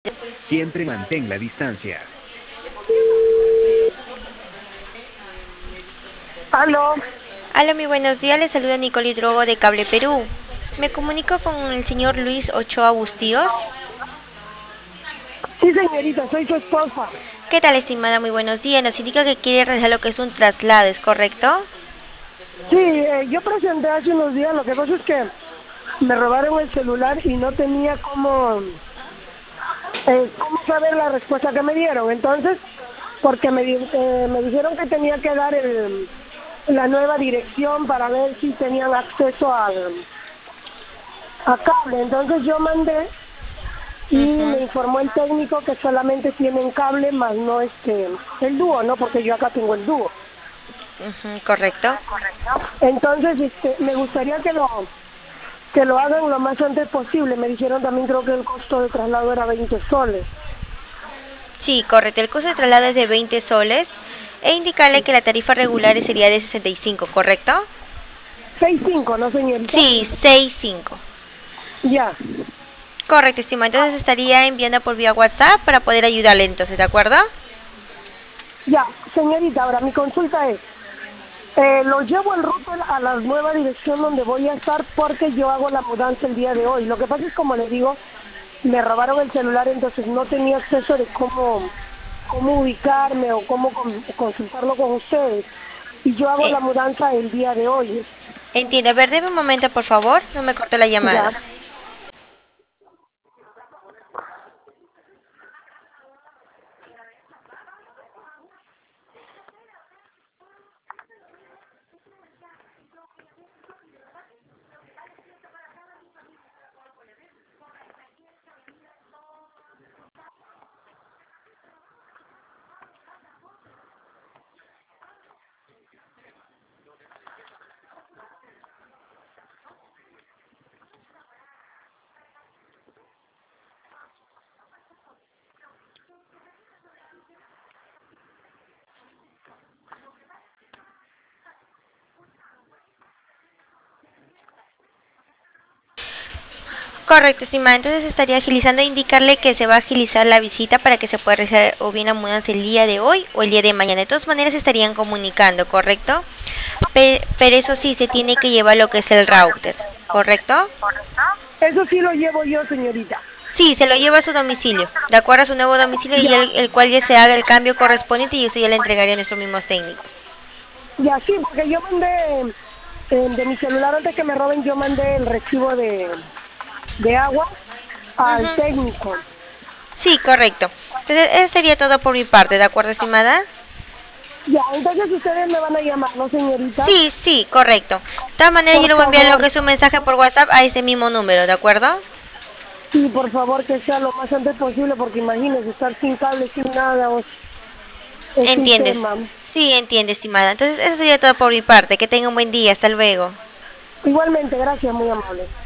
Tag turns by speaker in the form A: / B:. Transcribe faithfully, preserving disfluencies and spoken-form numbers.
A: Siempre mantén la distancia.
B: Aló.
C: Hola, muy buenos días. Les saluda Nicole Hidrogo de Cable Perú. Me comunico con el señor Luis Ochoa Bustíos.
B: Sí, señorita, soy su esposa.
C: ¿Qué tal, estimada? Muy buenos días. Nos indica que quiere realizar lo que es un traslado, ¿es correcto?
B: Sí, eh, yo presenté hace unos días, lo que pasa es que me robaron el celular y no tenía cómo, eh, cómo saber la respuesta que me dieron. Entonces, porque me, di- eh, me dijeron que tenía que dar el, la nueva dirección para ver si tenían acceso al, a cable. Entonces yo mandé y
C: Ujú,
B: me informó el técnico que solamente tienen cable, más no este el dúo, ¿no? Porque yo acá tengo el dúo.
C: ujú, correcto.
B: Entonces, este, me gustaría que lo que lo hagan lo más antes posible. Me dijeron también, creo que el costo de traslado era veinte soles.
C: Sí, correcto. El costo de traslado es de veinte soles e indicarle que la tarifa regular sería de sesenta y cinco, ¿correcto?
B: Seis cinco, ¿no, señorita?
C: Sí, sesenta y cinco.
B: Ya,
C: Correcto, estimado. Entonces estaría enviando por vía WhatsApp para poder ayudarle entonces, ¿de acuerdo?
B: ya. Señorita, ahora mi consulta es, eh, lo llevo en ruta a la nueva dirección donde voy a estar porque yo hago la mudanza el día de hoy. Lo que pasa es, como le digo, me robaron el celular, entonces no tenía acceso de cómo, cómo ubicarme o cómo con- consultarlo con ustedes. Y yo hago
C: Eh,
B: la mudanza el día de hoy.
C: entiendo. A ver, deme un momento, por favor. No me corte la llamada.
B: Ya.
C: Correcto, estimada. Entonces estaría agilizando e indicarle que se va a agilizar la visita para que se pueda realizar o bien la mudanza el día de hoy o el día de mañana. De todas maneras estarían comunicando, ¿correcto? Pe- pero eso sí, se tiene que llevar lo que es el router, ¿correcto?
B: Eso sí lo llevo yo, señorita.
C: Sí, se lo lleva a su domicilio, de acuerdo a su nuevo domicilio y el, el cual ya se haga el cambio correspondiente y usted ya le entregaría a nuestros mismos técnicos.
B: Ya, sí, porque yo mandé, eh, de mi celular antes que me roben, yo mandé el recibo de, de agua al
C: Ujú.
B: técnico.
C: Sí, correcto. Entonces, eso sería todo por mi parte, ¿de acuerdo, estimada?
B: Ya, entonces ustedes me van a llamar, ¿no, señorita?
C: Sí, sí, correcto. De todas maneras, yo
B: Por
C: le voy a enviar lo que
B: favor,
C: es un mensaje por WhatsApp a ese mismo número, ¿de acuerdo?
B: sí, por favor, que sea lo más antes posible, porque imagínese estar sin cable, sin nada, o- es un
C: ¿Entiendes?
B: tema.
C: Sí, entiende, estimada. Entonces, eso sería todo por mi parte. Que tenga un buen día. Hasta luego.
B: Igualmente, gracias, muy amable.